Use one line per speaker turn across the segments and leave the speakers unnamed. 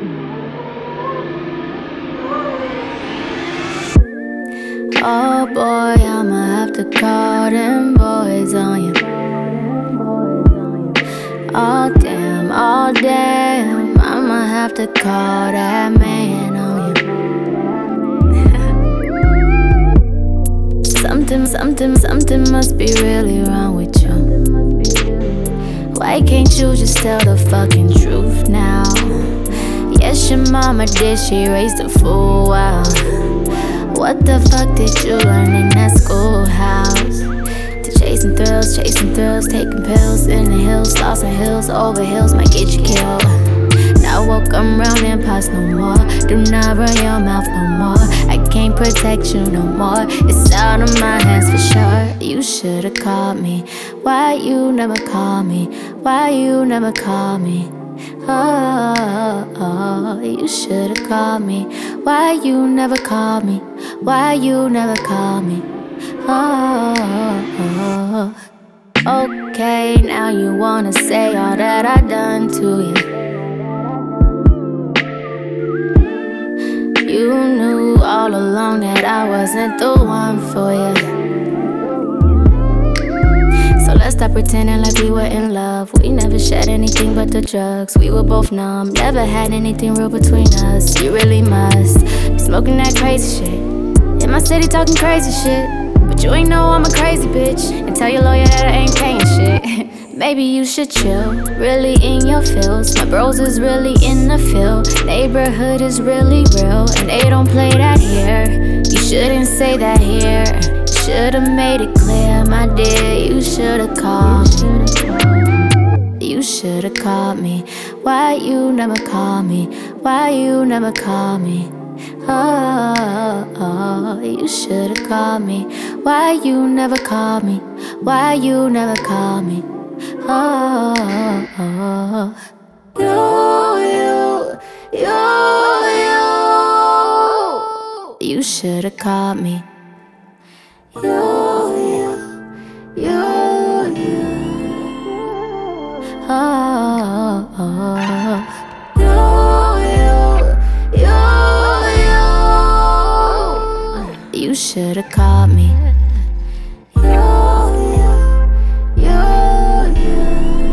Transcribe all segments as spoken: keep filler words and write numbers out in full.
Oh boy, I'ma have to call them boys on you. Oh damn, oh damn, I'ma have to call that man on you. Something, something, something must be really wrong with you. Why can't you just tell the fucking truth now? Yes, your mama did, she raised a fool, wow. What the fuck did you learn in that schoolhouse? To chasing thrills, chasing thrills, taking pills in the hills, lost in hills, over hills might get you killed. Now walk around and pass no more. Do not run your mouth no more. I can't protect you no more. It's out of my hands for sure. You should've called me. Why you never call me? Why you never call me? Oh, oh, you should've called me. Why you never call me? Why you never call me? Oh, oh, oh. Okay, now you wanna say all that I done to you. You knew all along that I wasn't the one for you. So let's stop pretending like we were in love. We never shared anything but the drugs. We were both numb, never had anything real between us. You really must be smoking that crazy shit in my city, talking crazy shit. But you ain't know I'm a crazy bitch, and tell your lawyer that I ain't paying shit. Maybe you should chill, really in your feels. My bros is really in the field. Neighborhood is really real, and they don't play that here. You shouldn't say that here. Should've made it clear, my dear. You should've called me. You should've called me. Why you never call me? Why you never call me? Oh, oh, you should've called me. Why you never call me? Why you never call me? Oh, oh, you, you, you, you should've called me. You, you, you, you. Oh, oh. You, you, you, you. You should've called me. You, you, you, you.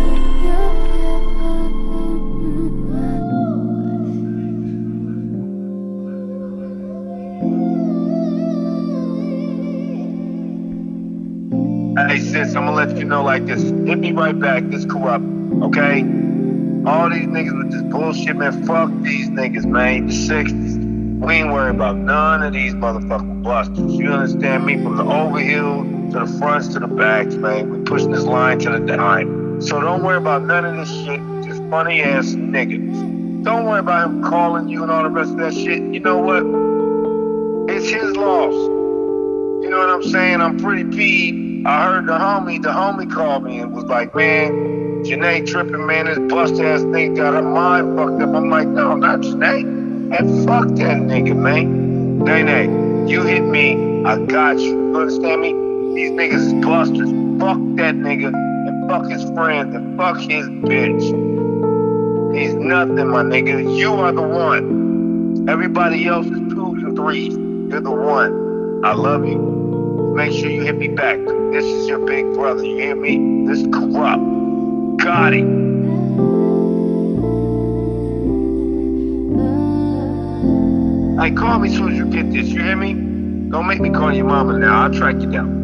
Hey sis, I'm gonna let you know like this. Hit me right back, this corrupt, okay? All these niggas with this bullshit, man, fuck these niggas, man. The sixties. We ain't worried about none of these motherfucking busters. You understand me? From the overhill to the fronts to the backs, man. We pushing this line to the dime. So don't worry about none of this shit. Just funny ass niggas. Don't worry about him calling you and all the rest of that shit. You know what? It's his loss. You know what I'm saying? I'm pretty peeved. I heard the homie, the homie called me and was like, man, Janae tripping, man, this bust ass nigga got her mind fucked up. I'm like, no, not Janae. And fuck that nigga, man. Nay, you hit me, I got you. You understand me? These niggas is busters. Fuck that nigga and fuck his friends and fuck his bitch. He's nothing, my nigga. You are the one. Everybody else is twos and threes. You're the one. I love you. Make sure you hit me back. This is your big brother. You hear me? This is corrupt. Got it. Hey, call me as soon as you get this. You hear me? Don't make me call your mama now. I'll track you down.